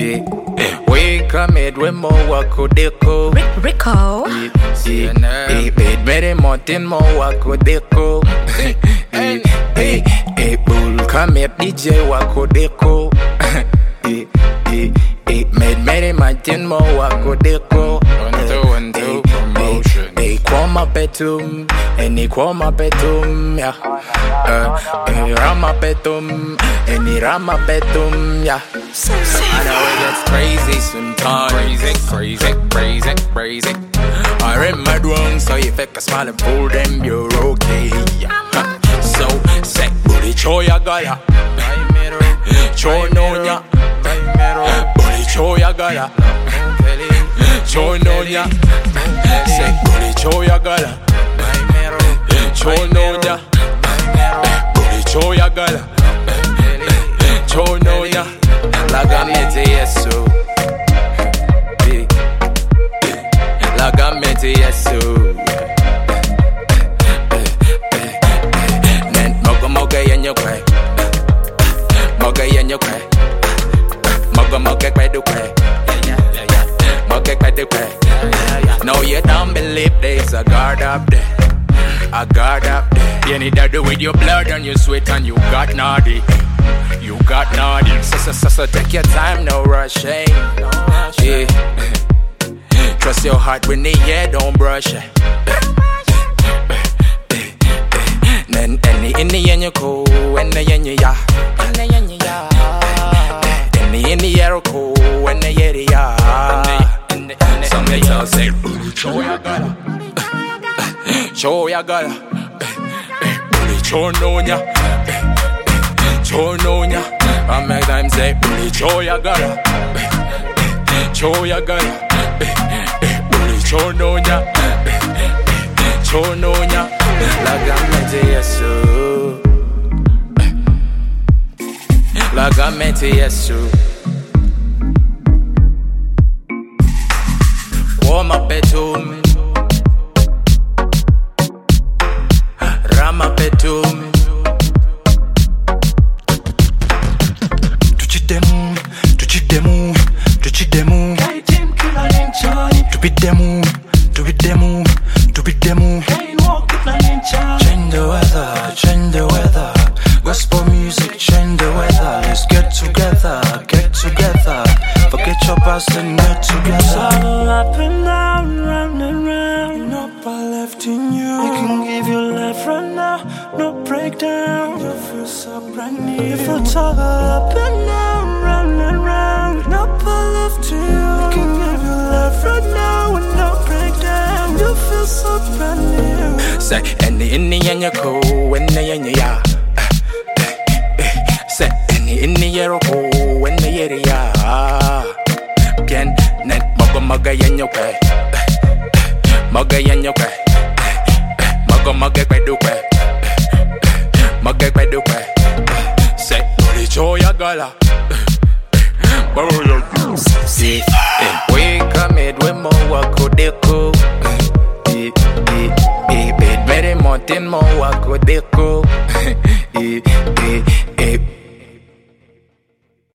We come it with more wako deko. Rico. Bed mere mountain more wako deko. Bull come it DJ wako deko. Made mere mountain more wako deko. Promotion. Kwama petum, any kwama petum, yeah. Rama petum, any rama petum, yeah. I know it gets crazy sometimes. Crazy. I read my wrong, so you fake a smile and pull them, you're okay. So, say, booty choya gaya. Cho no nya. Booty choya gaya. Cho no nya. Say, booty choya gala. Cho no nya. Booty choya gala. Cho no nya. Laga mete yeso. Laga mete yeso. Nen moga yenyo kwe. Moga yenyo kwe. Moga kwe do kwe. Moga kwe do kwe. No, you don't believe there's a God up there. A God up there. You need to do with your blood and your sweat and you got naughty. You got naughty. So take your time, no rushing. Yeah. Trust your heart when they hear, don't brush it. Then in the end you cool, when the end you ya. In the air cool, when the air ya. Some they tell say, show ya gala. Show ya gala. Show no nya. Show no nya. I make them say, show ya gala. Show ya gala. Show no nya. Show no nya. Laga mete yesu. Laga mete yesu. Kwama petum. Rama petum. Tuchidemu. Change the weather. Gospel music, change the weather. Let's get together. Forget your past and get together. So up and down, round and round. No part left in you. I can give you life right now. No breakdown. You feel so brand new. You feel toggle up and down, round and round. No part left in you. I can give you life right now with no breakdown. You feel so brand new. Say, in the end you cool, when the end you ya. Say, in the air cool, when the air ya. Again, net moga yen yo kwe. Moga yen yo kwe. Moga kwe do kwe. Moga kwe do kwe. Say, booty choya gala. See, we come it with more wako deko. Bed mere mountain more wako deko.